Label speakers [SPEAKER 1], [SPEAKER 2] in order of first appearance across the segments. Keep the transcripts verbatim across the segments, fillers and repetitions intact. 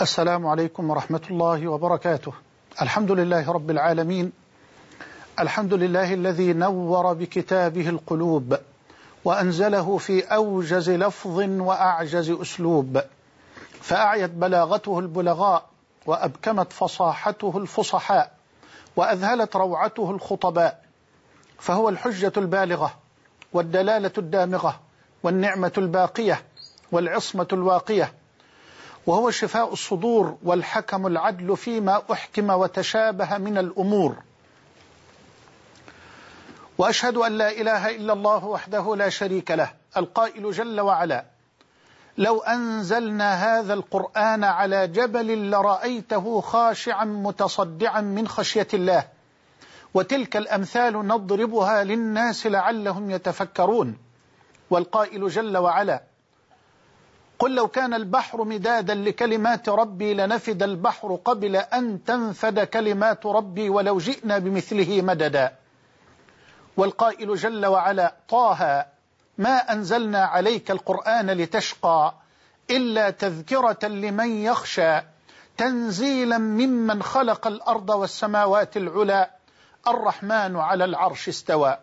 [SPEAKER 1] السلام عليكم ورحمة الله وبركاته. الحمد لله رب العالمين، الحمد لله الذي نور بكتابه القلوب وأنزله في أوجز لفظ وأعجز أسلوب، فأعيت بلاغته البلغاء وأبكمت فصاحته الفصحاء وأذهلت روعته الخطباء، فهو الحجة البالغة والدلالة الدامغة والنعمة الباقية والعصمة الواقية، وهو شفاء الصدور والحكم العدل فيما أحكم وتشابه من الأمور. وأشهد أن لا إله إلا الله وحده لا شريك له، القائل جل وعلا: لو أنزلنا هذا القرآن على جبل لرأيته خاشعا متصدعا من خشية الله، وتلك الأمثال نضربها للناس لعلهم يتفكرون. والقائل جل وعلا: قل لو كان البحر مدادا لكلمات ربي لنفد البحر قبل أن تنفد كلمات ربي ولو جئنا بمثله مددا. والقائل جل وعلا: طه ما أنزلنا عليك القرآن لتشقى إلا تذكرة لمن يخشى تنزيلا ممن خلق الأرض والسماوات العلى الرحمن على العرش استوى.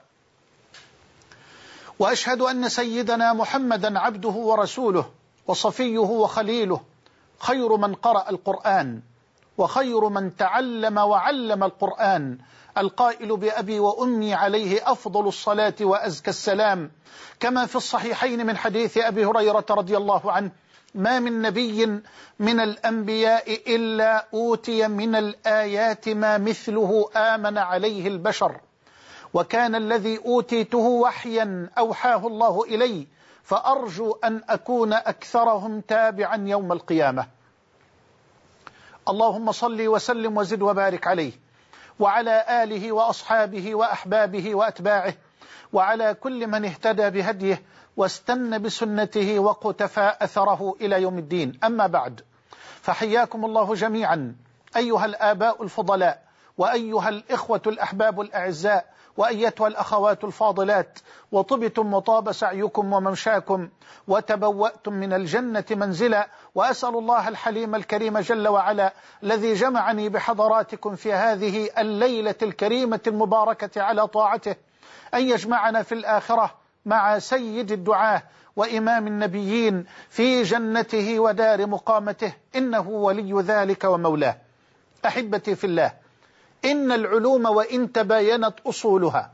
[SPEAKER 1] وأشهد أن سيدنا محمدا عبده ورسوله وصفيه وخليله، خير من قرأ القرآن وخير من تعلم وعلم القرآن، القائل بأبي وأمي عليه أفضل الصلاة وأزكى السلام، كما في الصحيحين من حديث أبي هريرة رضي الله عنه: ما من نبي من الأنبياء إلا أوتي من الآيات ما مثله آمن عليه البشر، وكان الذي أوتيته وحيا أوحاه الله إلي، فأرجو أن أكون أكثرهم تابعا يوم القيامة. اللهم صل وسلم وزد وبارك عليه وعلى آله وأصحابه وأحبابه وأتباعه وعلى كل من اهتدى بهديه واستنى بسنته وقتفى أثره إلى يوم الدين. أما بعد، فحياكم الله جميعا أيها الآباء الفضلاء، وأيها الإخوة الأحباب الأعزاء، وأيتها الأخوات الفاضلات، وطبتم وطاب سعيكم وممشاكم وتبوأتم من الجنة منزلا. وأسأل الله الحليم الكريم جل وعلا الذي جمعني بحضراتكم في هذه الليلة الكريمة المباركة على طاعته أن يجمعنا في الآخرة مع سيد الدعاة وإمام النبيين في جنته ودار مقامته، إنه ولي ذلك ومولاه. أحبتي في الله، إن العلوم وإن تباينت أصولها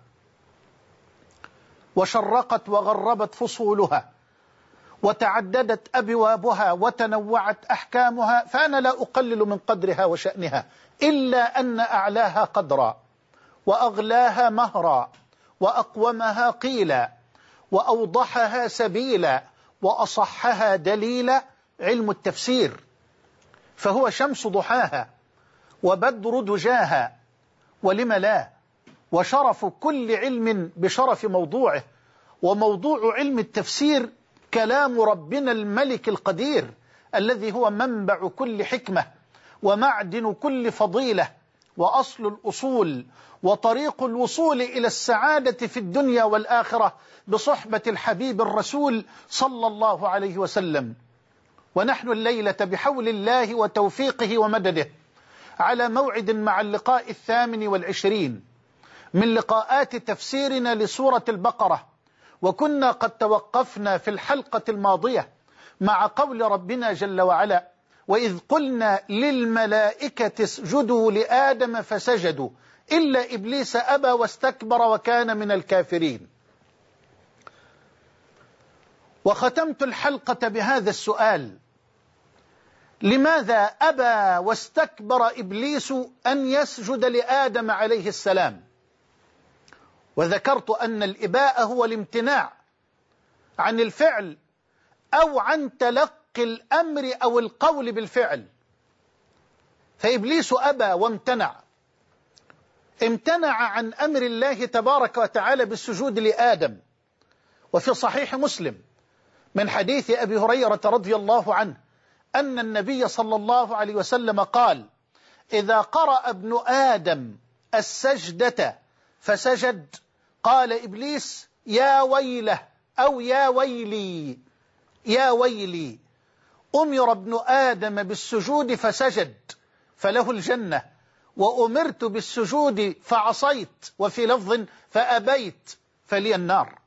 [SPEAKER 1] وشرقت وغربت فصولها وتعددت أبوابها وتنوعت أحكامها، فأنا لا أقلل من قدرها وشأنها، إلا أن أعلاها قدرا وأغلاها مهرا وأقومها قيلا وأوضحها سبيلا وأصحها دليلا علم التفسير، فهو شمس ضحاها وبدر دجاها، ولم لا، وشرف كل علم بشرف موضوعه. وموضوع علم التفسير كلام ربنا الملك القدير الذي هو منبع كل حكمة ومعدن كل فضيلة وأصل الأصول وطريق الوصول إلى السعادة في الدنيا والآخرة بصحبة الحبيب الرسول صلى الله عليه وسلم. ونحن الليلة بحول الله وتوفيقه ومدده على موعد مع اللقاء الثامن والعشرين من لقاءات تفسيرنا لسورة البقرة، وكنا قد توقفنا في الحلقة الماضية مع قول ربنا جل وعلا: وإذ قلنا للملائكة اسجدوا لآدم فسجدوا إلا إبليس أبى واستكبر وكان من الكافرين. وختمت الحلقة بهذا السؤال: لماذا أبى واستكبر إبليس أن يسجد لآدم عليه السلام؟ وذكرت أن الإباء هو الامتناع عن الفعل أو عن تلقي الأمر أو القول بالفعل، فإبليس أبى وامتنع، امتنع عن أمر الله تبارك وتعالى بالسجود لآدم. وفي صحيح مسلم من حديث أبي هريرة رضي الله عنه أن النبي صلى الله عليه وسلم قال: إذا قرأ ابن آدم السجدة فسجد قال إبليس: يا ويله أو يا ويلي يا ويلي أمر ابن آدم بالسجود فسجد فله الجنة، وأمرت بالسجود فعصيت، وفي لفظ فأبيت فلي النار.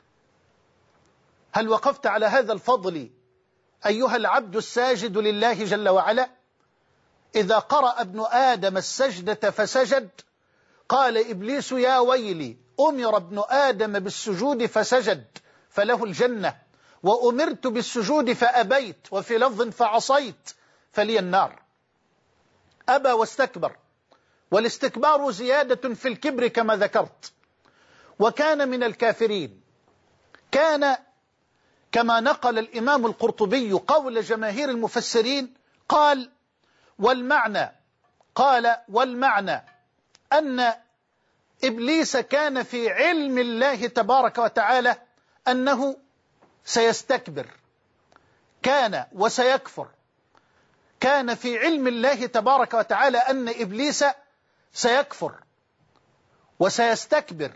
[SPEAKER 1] هل وقفت على هذا الفضل أيها العبد الساجد لله جل وعلا؟ إذا قرأ ابن آدم السجدة فسجد قال إبليس يا ويلي، أمر ابن آدم بالسجود فسجد فله الجنة، وأمرت بالسجود فأبيت، وفي لفظ فعصيت فلي النار. أبى واستكبر، والاستكبار زيادة في الكبر كما ذكرت، وكان من الكافرين. كان كما نقل الإمام القرطبي قول جماهير المفسرين، قال والمعنى قال والمعنى أن إبليس كان في علم الله تبارك وتعالى أنه سيستكبر، كان وسيكفر. كان في علم الله تبارك وتعالى أن إبليس سيكفر وسيستكبر.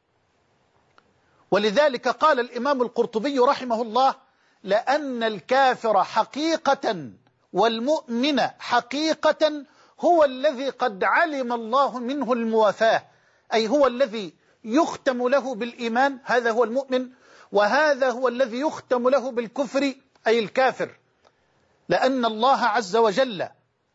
[SPEAKER 1] ولذلك قال الإمام القرطبي رحمه الله: لأن الكافر حقيقة والمؤمن حقيقة هو الذي قد علم الله منه الموافاة، أي هو الذي يختم له بالإيمان، هذا هو المؤمن، وهذا هو الذي يختم له بالكفر أي الكافر. لأن الله عز وجل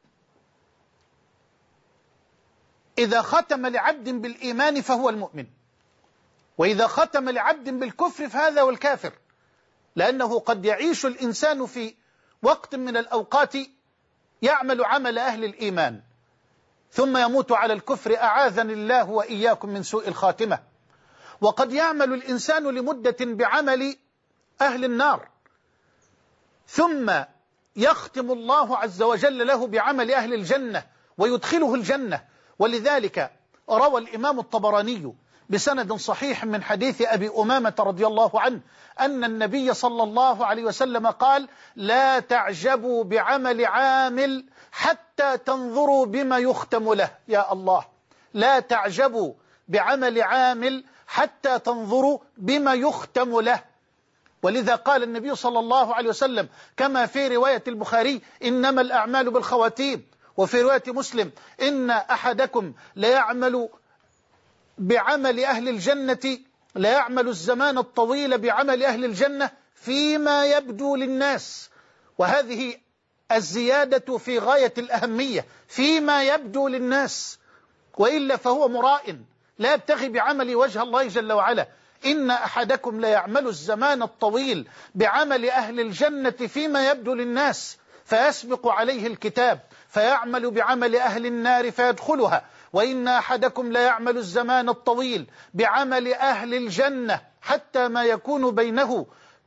[SPEAKER 1] إذا ختم لعبد بالإيمان فهو المؤمن، وإذا ختم لعبد بالكفر فهذا هو الكافر. لأنه قد يعيش الإنسان في وقت من الأوقات يعمل عمل أهل الإيمان ثم يموت على الكفر، أعاذني الله وإياكم من سوء الخاتمة. وقد يعمل الإنسان لمدة بعمل أهل النار ثم يختم الله عز وجل له بعمل أهل الجنة ويدخله الجنة. ولذلك روى الإمام الطبراني بسند صحيح من حديث أبي أمامة رضي الله عنه أن النبي صلى الله عليه وسلم قال: لا تعجبوا بعمل عامل حتى تنظروا بما يختم له. يا الله، لا تعجبوا بعمل عامل حتى تنظروا بما يختم له. ولذا قال النبي صلى الله عليه وسلم كما في رواية البخاري: إنما الأعمال بالخواتيم. وفي رواية مسلم: إن أحدكم ليعمل بعمل أهل الجنة لا يعمل الزمان الطويل بعمل أهل الجنة فيما يبدو للناس. وهذه الزيادة في غاية الأهمية، فيما يبدو للناس، وإلا فهو مراء لا يبتغي بعمل وجه الله جل وعلا. إن أحدكم ليعمل الزمان الطويل بعمل أهل الجنة فيما يبدو للناس فيسبق عليه الكتاب فيعمل بعمل أهل النار فيدخلها، وإن أحدكم ليعمل الزمان الطويل بعمل أهل الجنة حتى ما يكون بينه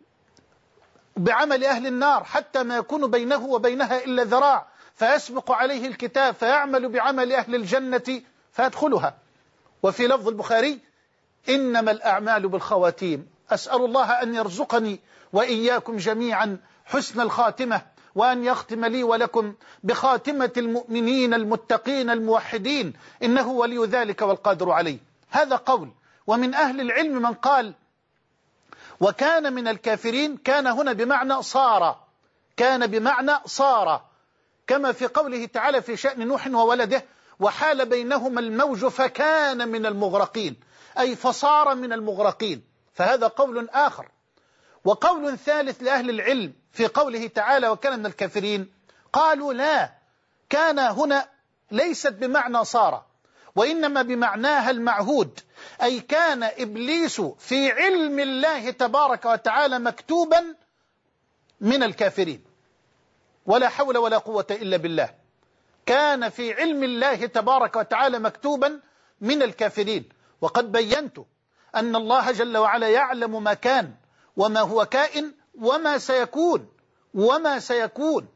[SPEAKER 1] بعمل أهل النار حتى ما يكون بينه وبينها إلا ذراع فيسبق عليه الكتاب فيعمل بعمل أهل الجنة فيدخلها. وفي لفظ البخاري: إنما الأعمال بالخواتيم. أسأل الله أن يرزقني وإياكم جميعا حسن الخاتمة، وأن يختم لي ولكم بخاتمة المؤمنين المتقين الموحدين، إنه ولي ذلك والقادر عليه. هذا قول. ومن أهل العلم من قال: وكان من الكافرين، كان هنا بمعنى صار، كان بمعنى صار، كما في قوله تعالى في شأن نوح وولده: وحال بينهما الموج فكان من المغرقين، أي فصار من المغرقين. فهذا قول آخر. وقول ثالث لأهل العلم في قوله تعالى: وكان من الكافرين، قالوا لا، كان هنا ليست بمعنى صار، وإنما بمعناها المعهود، أي كان إبليس في علم الله تبارك وتعالى مكتوبا من الكافرين، ولا حول ولا قوة إلا بالله. كان في علم الله تبارك وتعالى مكتوبا من الكافرين. وقد بينت أن الله جل وعلا يعلم ما كان وما هو كائن وما سيكون وما سيكون،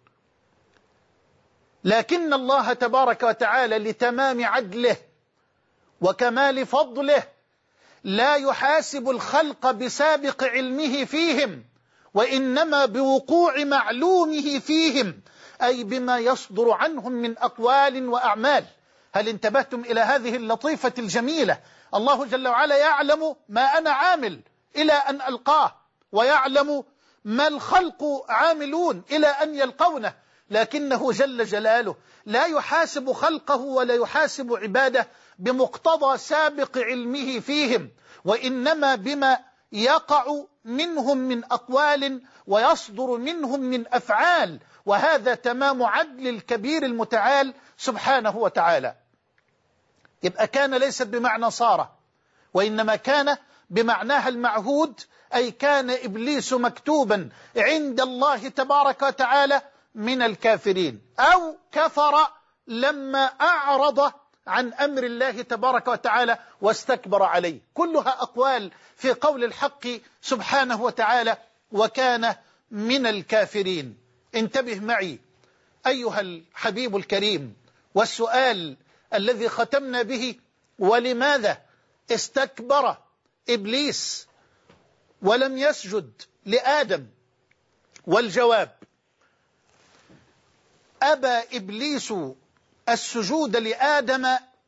[SPEAKER 1] لكن الله تبارك وتعالى لتمام عدله وكمال فضله لا يحاسب الخلق بسابق علمه فيهم، وإنما بوقوع معلومه فيهم، أي بما يصدر عنهم من أقوال وأعمال. هل انتبهتم إلى هذه اللطيفة الجميلة؟ الله جل وعلا يعلم ما أنا عامل إلى أن ألقاه، ويعلم ما الخلق عاملون إلى أن يلقونه، لكنه جل جلاله لا يحاسب خلقه ولا يحاسب عباده بمقتضى سابق علمه فيهم، وإنما بما يقع منهم من أقوال ويصدر منهم من أفعال، وهذا تمام عدل الكبير المتعال سبحانه وتعالى. يبقى كان ليست بمعنى صار، وإنما كان بمعناها المعهود، أي كان إبليس مكتوبا عند الله تبارك وتعالى من الكافرين، أو كفر لما أعرض عن أمر الله تبارك وتعالى واستكبر عليه. كلها أقوال في قول الحق سبحانه وتعالى وكان من الكافرين. انتبه معي أيها الحبيب الكريم، والسؤال الذي ختمنا به: ولماذا استكبر إبليس ولم يسجد لآدم؟ والجواب: أبى إبليس السجود لآدم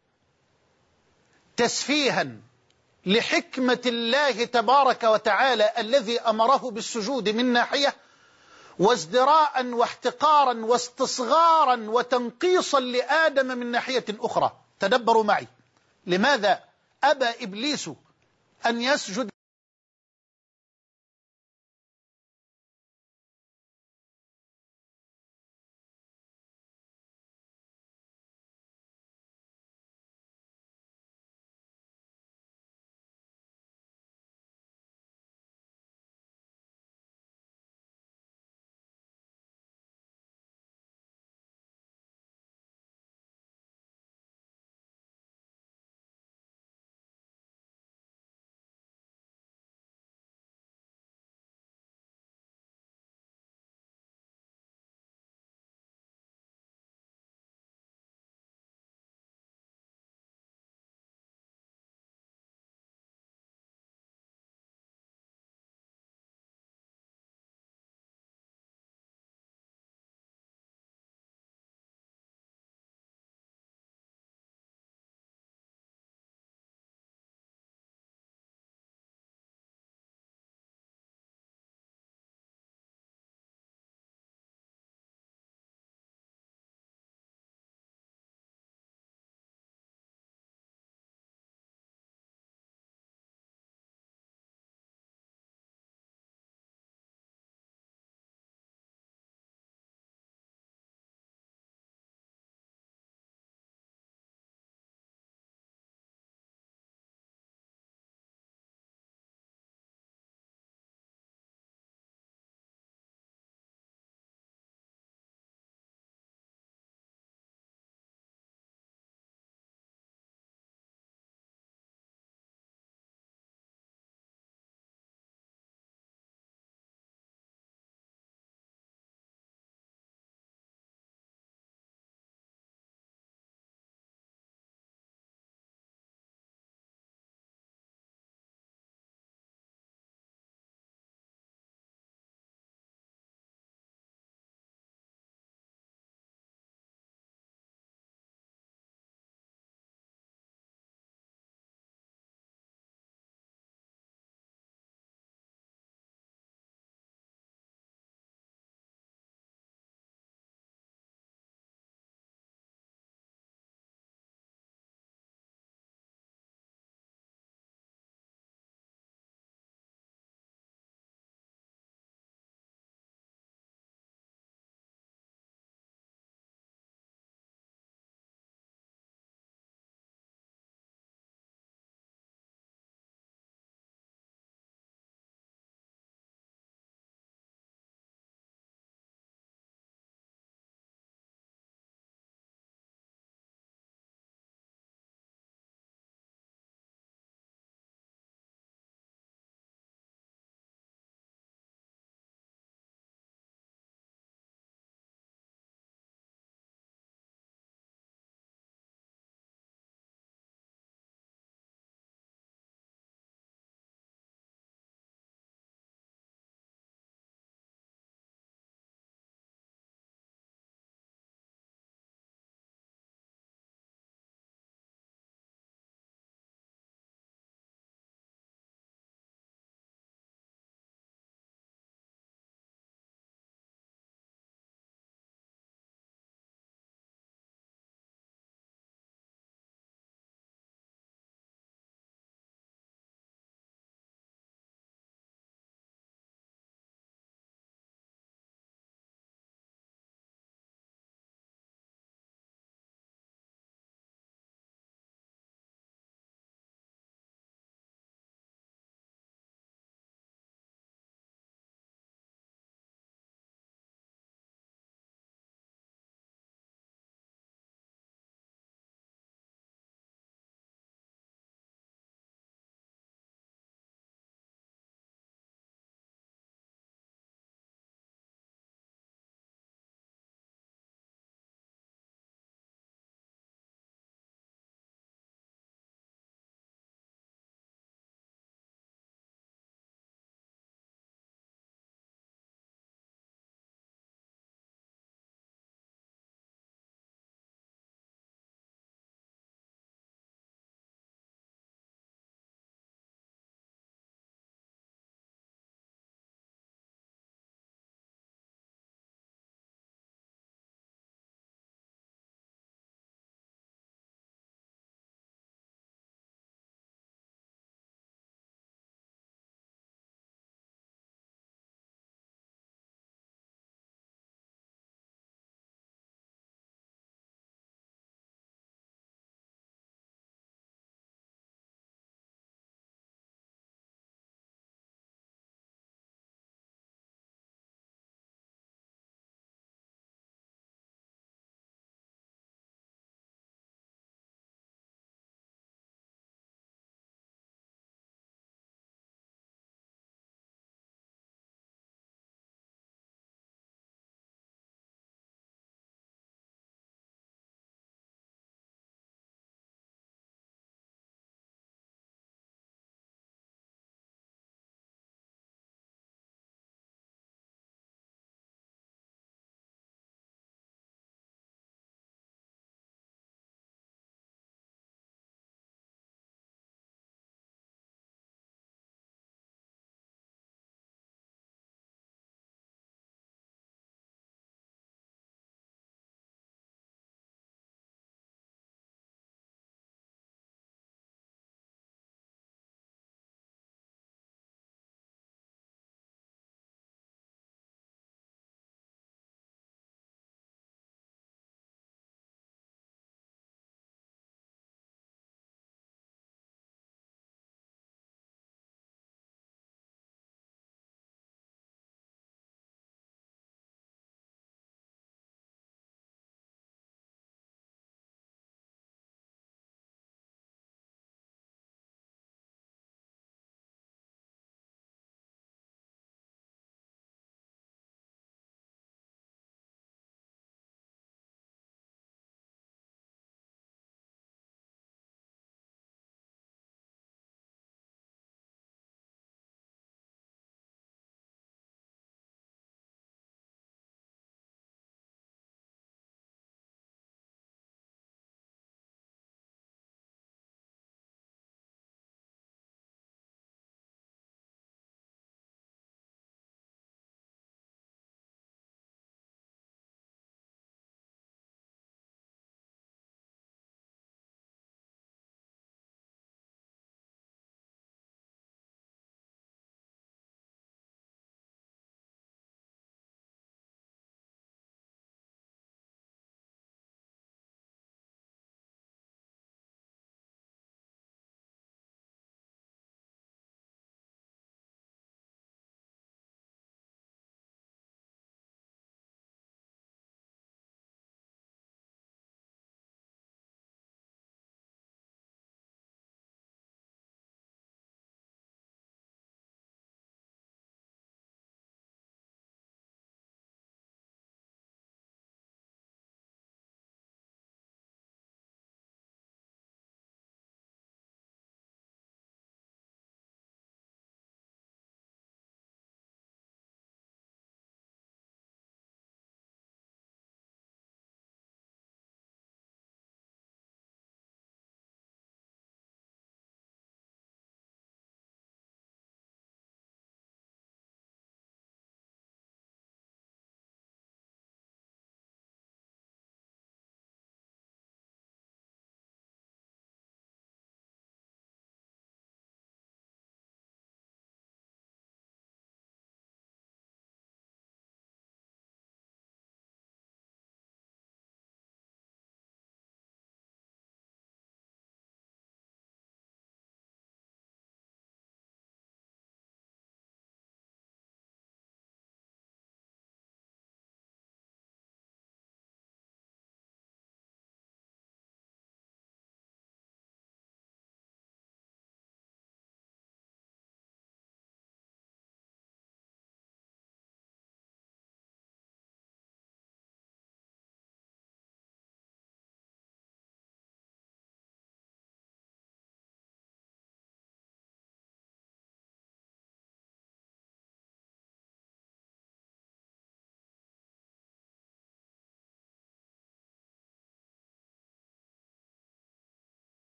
[SPEAKER 1] تسفيها لحكمة الله تبارك وتعالى الذي أمره بالسجود من ناحية، وازدراء واحتقارا واستصغارا وتنقيصا لآدم من ناحية أخرى. تدبروا معي، لماذا أبى إبليس أن يسجد